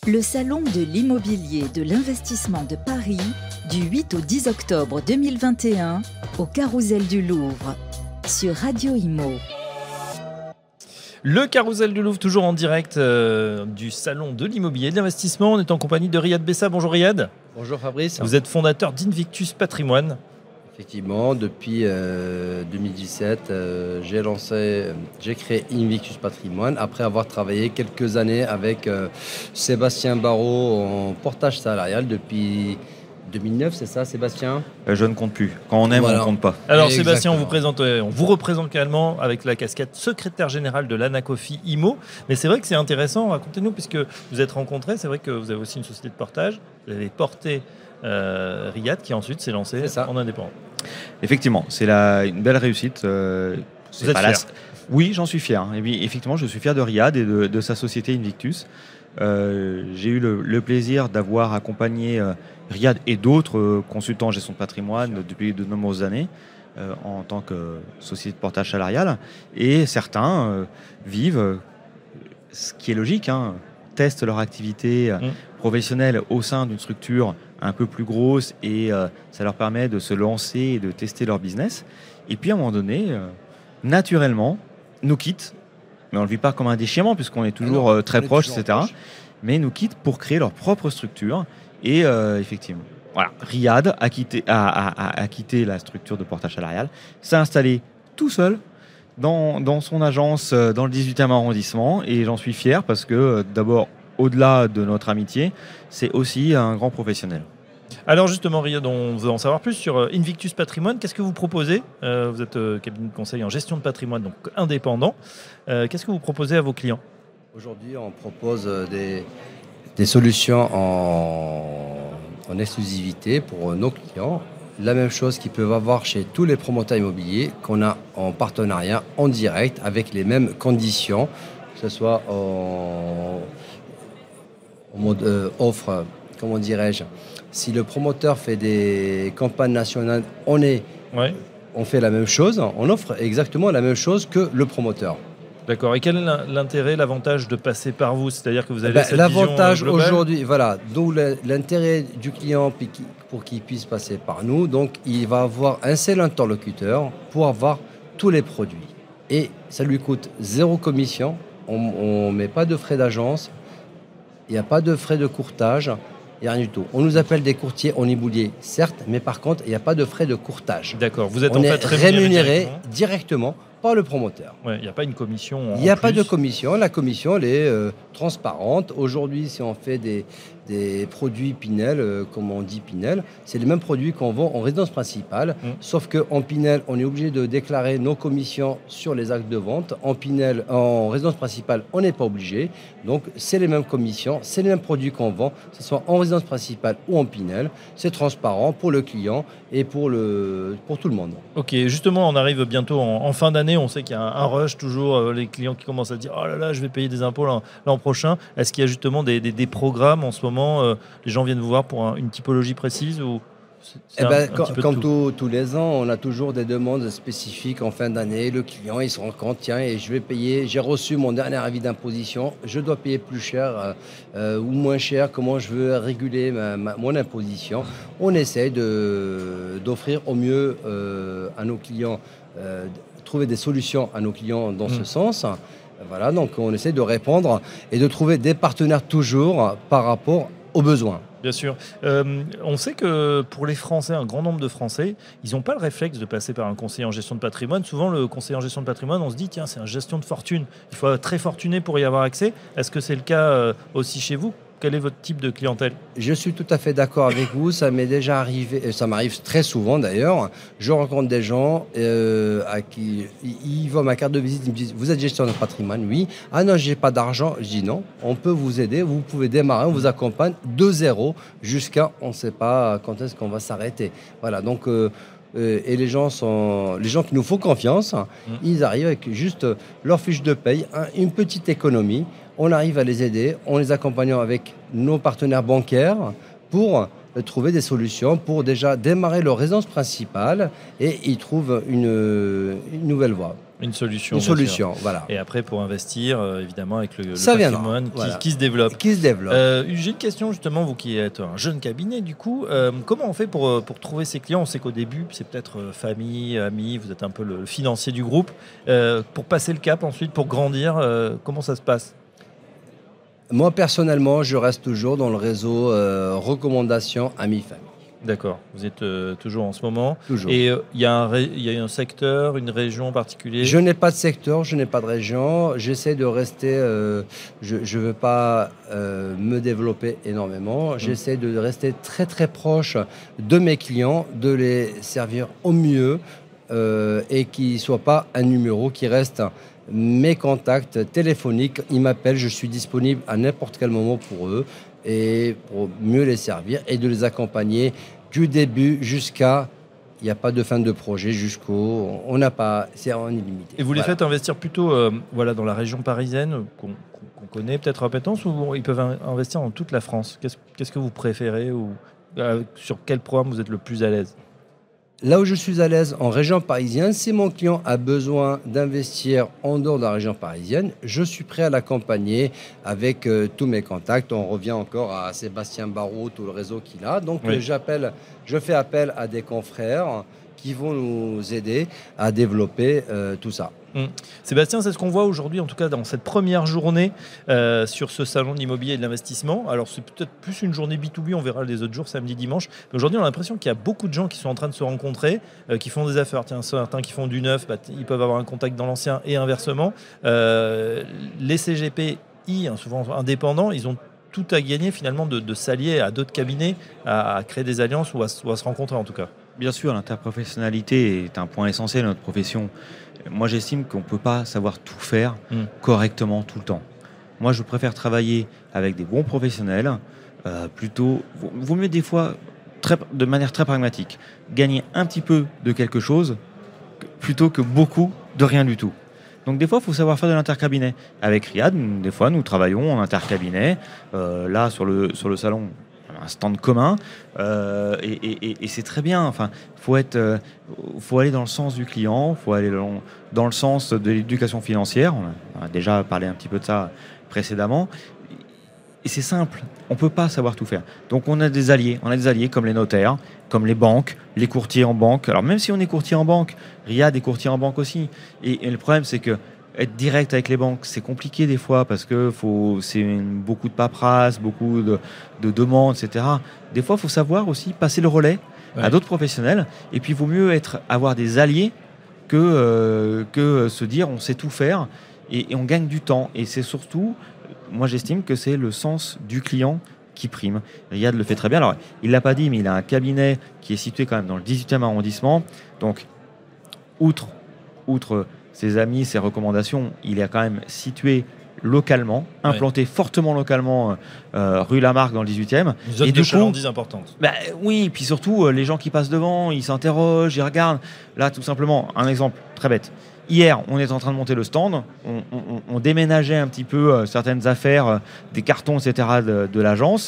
Le Salon de l'immobilier de l'investissement de Paris, du 8 au 10 octobre 2021, au Carrousel du Louvre, sur Radio Imo. Le Carrousel du Louvre, toujours en direct du Salon de l'immobilier et de l'investissement. On est en compagnie de Riyad Bessa. Bonjour Riyad. Bonjour Fabrice. Vous êtes fondateur d'Invictus Patrimoine. Effectivement, depuis 2017, j'ai créé Invictus Patrimoine après avoir travaillé quelques années avec Sébastien Barrault en portage salarial depuis 2009, c'est ça Sébastien ? Je ne compte plus. Quand on aime, on ne compte pas. Alors Sébastien, on vous représente également avec la casquette secrétaire général de l'Anacofi IMO. Mais c'est vrai que c'est intéressant, racontez-nous, puisque vous êtes rencontrés, c'est vrai que vous avez aussi une société de portage, vous avez porté Riyad qui ensuite s'est lancé en indépendant. Effectivement, c'est une belle réussite. Vous êtes fier ? Oui, j'en suis fier. Et puis, effectivement, je suis fier de Riyad et de sa société Invictus. J'ai eu le plaisir d'avoir accompagné Riyad et d'autres consultants en gestion de patrimoine depuis de nombreuses années en tant que société de portage salarial. Et certains vivent, ce qui est logique, testent leur activité professionnelle au sein d'une structure un peu plus grosse et ça leur permet de se lancer et de tester leur business. Et puis à un moment donné, naturellement, nous quittent, mais on ne le vit pas comme un déchirement puisqu'on est toujours très proches, etc. Mais nous quittent pour créer leur propre structure. Et effectivement, voilà, Riyad a quitté la structure de portage salarial, s'est installé tout seul dans son agence dans le 18e arrondissement. Et j'en suis fier parce que d'abord, au-delà de notre amitié, c'est aussi un grand professionnel. Alors justement, Riyad, on veut en savoir plus sur Invictus Patrimoine. Qu'est-ce que vous proposez ? Vous êtes cabinet de conseil en gestion de patrimoine, donc indépendant. Qu'est-ce que vous proposez à vos clients ? Aujourd'hui, on propose des solutions en exclusivité pour nos clients. La même chose qu'ils peuvent avoir chez tous les promoteurs immobiliers qu'on a en partenariat, en direct, avec les mêmes conditions, que ce soit en mode offre, comment dirais-je. Si le promoteur fait des campagnes nationales, on fait la même chose, on offre exactement la même chose que le promoteur. D'accord. Et quel est l'intérêt, l'avantage de passer par vous ? C'est-à-dire que vous avez cette l'avantage vision globale. aujourd'hui, voilà, d'où l'intérêt du client pour qu'il puisse passer par nous. Donc, il va avoir un seul interlocuteur pour avoir tous les produits. Et ça lui coûte 0 commission. On ne met pas de frais d'agence. Il n'y a pas de frais de courtage. Il n'y a rien du tout. On nous appelle des courtiers en immobilier, certes, mais par contre, il n'y a pas de frais de courtage. D'accord. Vous êtes en fait rémunéré directement par le promoteur. Il n'y a pas une commission. Il n'y a pas de commission. La commission, elle est transparente. Aujourd'hui, si on fait des produits Pinel, comme on dit Pinel, c'est les mêmes produits qu'on vend en résidence principale. Sauf qu'en Pinel, on est obligé de déclarer nos commissions sur les actes de vente. En Pinel, en résidence principale, on n'est pas obligé. Donc, c'est les mêmes commissions, c'est les mêmes produits qu'on vend, que ce soit en résidence principale ou en Pinel. C'est transparent pour le client et pour tout le monde. Ok, justement, on arrive bientôt en fin d'année. On sait qu'il y a un rush, toujours les clients qui commencent à dire « Oh là là, je vais payer des impôts l'an prochain ». Est-ce qu'il y a justement des programmes en ce moment les gens viennent vous voir pour une typologie précise ou comme tous les ans, on a toujours des demandes spécifiques en fin d'année. Le client, il se rend compte, tiens, et je vais payer, j'ai reçu mon dernier avis d'imposition, je dois payer plus cher ou moins cher, comment je veux réguler mon imposition. On essaie d'offrir au mieux à nos clients, trouver des solutions à nos clients dans ce sens. Voilà, donc on essaie de répondre et de trouver des partenaires toujours par rapport aux besoins. Bien sûr. On sait que pour les Français, un grand nombre de Français, ils n'ont pas le réflexe de passer par un conseiller en gestion de patrimoine. Souvent, le conseiller en gestion de patrimoine, on se dit, tiens, c'est une gestion de fortune. Il faut être très fortuné pour y avoir accès. Est-ce que c'est le cas aussi chez vous ? Quel est votre type de clientèle ? Je suis tout à fait d'accord avec vous. Ça m'est déjà arrivé, ça m'arrive très souvent d'ailleurs. Je rencontre des gens à qui ils voient ma carte de visite, ils me disent « Vous êtes gestionnaire de patrimoine ?» Oui. « Ah non, j'ai pas d'argent. » Je dis « Non, on peut vous aider. Vous pouvez démarrer, on vous accompagne de zéro jusqu'à on ne sait pas quand est-ce qu'on va s'arrêter. » Voilà, donc... et les gens qui nous font confiance, ils arrivent avec juste leur fiche de paye, une petite économie. On arrive à les aider, on les accompagne avec nos partenaires bancaires pour trouver des solutions pour déjà démarrer leur résidence principale et ils trouvent une nouvelle voie. Une solution. Une solution, voilà. Et après, pour investir, évidemment, avec le Ça patrimoine viendra, qui se développe. Qui se développe. J'ai une question, justement, vous qui êtes un jeune cabinet, du coup, comment on fait pour trouver ses clients? On sait qu'au début, c'est peut-être famille, amis, vous êtes un peu le financier du groupe. Pour passer le cap ensuite, pour grandir, comment ça se passe? Moi, personnellement, je reste toujours dans le réseau recommandations amis-famille. D'accord, vous êtes toujours en ce moment. Toujours. Et il y a un secteur, une région en particulier? Je n'ai pas de secteur, je n'ai pas de région. J'essaie de rester. Je ne veux pas me développer énormément. J'essaie de rester très très proche de mes clients, de les servir au mieux et qu'ils ne soient pas un numéro, qui reste mes contacts téléphoniques. Ils m'appellent, je suis disponible à n'importe quel moment pour eux et pour mieux les servir et de les accompagner du début jusqu'à... Il n'y a pas de fin de projet jusqu'au... On n'a pas... C'est en illimité. Et vous les faites investir plutôt dans la région parisienne, qu'on connaît peut-être à Pétence, ou ils peuvent investir dans toute la France? Qu'est-ce que vous préférez, ou sur quel programme vous êtes le plus à l'aise? Là où je suis à l'aise, en région parisienne, si mon client a besoin d'investir en dehors de la région parisienne, je suis prêt à l'accompagner avec tous mes contacts. On revient encore à Sébastien Barrault, tout le réseau qu'il a. Donc, oui. Je fais appel à des confrères qui vont nous aider à développer tout ça. Sébastien, c'est ce qu'on voit aujourd'hui, en tout cas dans cette première journée sur ce salon de l'immobilier et de l'investissement. Alors c'est peut-être plus une journée B2B, on verra les autres jours, samedi, dimanche. Mais aujourd'hui, on a l'impression qu'il y a beaucoup de gens qui sont en train de se rencontrer, qui font des affaires. Tiens, certains qui font du neuf, ils peuvent avoir un contact dans l'ancien et inversement. Les CGPI, souvent indépendants, ils ont tout à gagner finalement de s'allier à d'autres cabinets, à créer des alliances ou à se rencontrer en tout cas. Bien sûr, l'interprofessionnalité est un point essentiel de notre profession. Moi, j'estime qu'on ne peut pas savoir tout faire correctement tout le temps. Moi, je préfère travailler avec des bons professionnels, vaut mieux des fois, de manière très pragmatique, gagner un petit peu de quelque chose plutôt que beaucoup de rien du tout. Donc des fois, il faut savoir faire de l'intercabinet. Avec Riyad, des fois, nous travaillons en intercabinet. Là, sur le salon, un stand commun, et c'est très bien. Enfin, faut aller dans le sens du client, faut aller dans le sens de l'éducation financière. On a déjà parlé un petit peu de ça précédemment. Et c'est simple, on peut pas savoir tout faire. Donc on a des alliés comme les notaires, comme les banques, les courtiers en banque. Alors même si on est courtier en banque, Riyad est courtier en banque aussi. Et le problème, c'est que être direct avec les banques, c'est compliqué des fois parce que c'est beaucoup de paperasse, beaucoup de demandes, etc. Des fois, il faut savoir aussi passer le relais à d'autres professionnels. Et puis, il vaut mieux avoir des alliés que se dire on sait tout faire et on gagne du temps. Et c'est surtout, moi j'estime que c'est le sens du client qui prime. Riyad le fait très bien. Alors, il ne l'a pas dit, mais il a un cabinet qui est situé quand même dans le 18e arrondissement. Donc, outre ses amis, ses recommandations, il est quand même situé localement, implanté fortement localement rue Lamarck dans le 18e. Une zone de chalandise importante. Oui, puis surtout, les gens qui passent devant, ils s'interrogent, ils regardent. Là, tout simplement, un exemple très bête. Hier, on est en train de monter le stand, on déménageait un petit peu certaines affaires, des cartons, etc. de l'agence,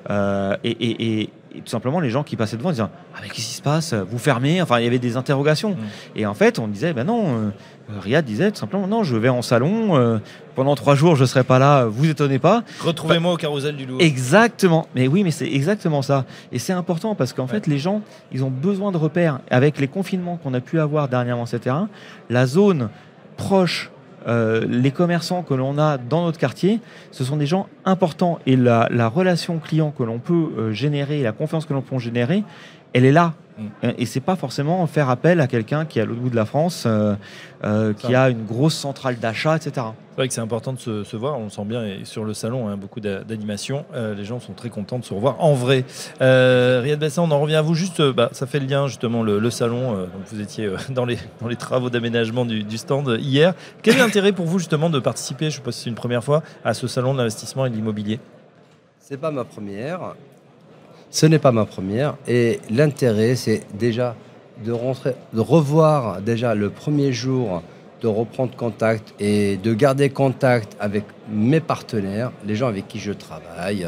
et tout simplement, les gens qui passaient devant disaient « Ah, mais qu'est-ce qui se passe? Vous fermez ?» Enfin, il y avait des interrogations. Et en fait, on disait « Ben non, Riyad disait tout simplement « Non, je vais en salon, pendant 3 jours, je ne serai pas là, vous étonnez pas. » Retrouvez-moi au Carrousel du Louvre. Exactement. Mais oui, mais c'est exactement ça. Et c'est important parce qu'en fait, les gens, ils ont besoin de repères. Avec les confinements qu'on a pu avoir dernièrement, etc., la zone proche, les commerçants que l'on a dans notre quartier, ce sont des gens importants. Et la relation client que l'on peut générer, la confiance que l'on peut générer, elle est là. Et c'est pas forcément faire appel à quelqu'un qui est à l'autre bout de la France, qui a une grosse centrale d'achat, etc. C'est vrai que c'est important de se voir, on le sent bien, et sur le salon, beaucoup d'animation, les gens sont très contents de se revoir en vrai. Riyad Bessa, on en revient à vous, juste, ça fait le lien justement, le salon, donc vous étiez dans les travaux d'aménagement du stand hier. Quel est l'intérêt pour vous justement de participer, je ne sais pas si c'est une première fois, à ce salon de l'investissement et de l'immobilier? C'est pas ma première. Ce n'est pas ma première. Et l'intérêt, c'est déjà de revoir déjà le premier jour, de reprendre contact et de garder contact avec mes partenaires, les gens avec qui je travaille,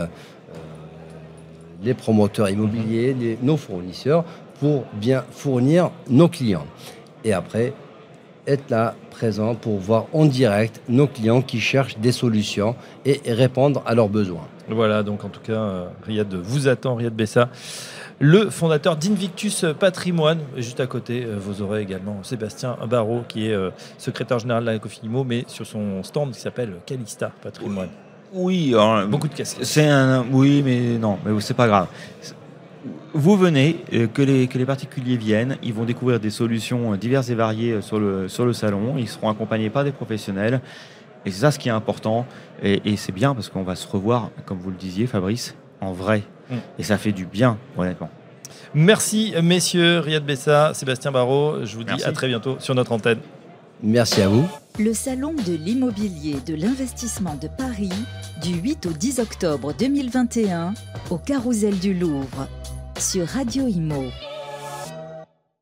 les promoteurs immobiliers, nos fournisseurs, pour bien fournir nos clients. Et après, être là, présent, pour voir en direct nos clients qui cherchent des solutions et répondre à leurs besoins. Voilà, donc en tout cas, Riyad vous attend, Riyad Bessa, le fondateur d'Invictus Patrimoine. Juste à côté, vous aurez également Sébastien Barraud, qui est secrétaire général de la Cofilimo, mais sur son stand qui s'appelle Calista Patrimoine. Oui, alors, Beaucoup de casquettes. Oui, mais non, mais c'est pas grave. Vous venez, que les particuliers viennent, ils vont découvrir des solutions diverses et variées sur le salon, ils seront accompagnés par des professionnels, et c'est ça ce qui est important, et c'est bien parce qu'on va se revoir, comme vous le disiez Fabrice, en vrai, et ça fait du bien, honnêtement. Merci messieurs, Riyad Bessa, Sébastien Barraud, je vous dis Merci. à très bientôt sur notre antenne. Merci à vous. Le Salon de l'immobilier de l'investissement de Paris, du 8 au 10 octobre 2021, au Carrousel du Louvre, sur Radio Imo.